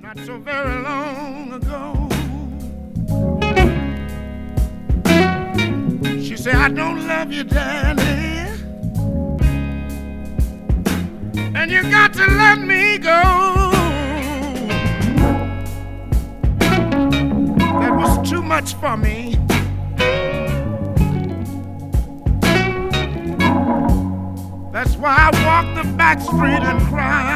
not so very long ago. She said, I don't love you, Daddy, and you got to let me go. That was too much for me. That's why I walk the back street and cry.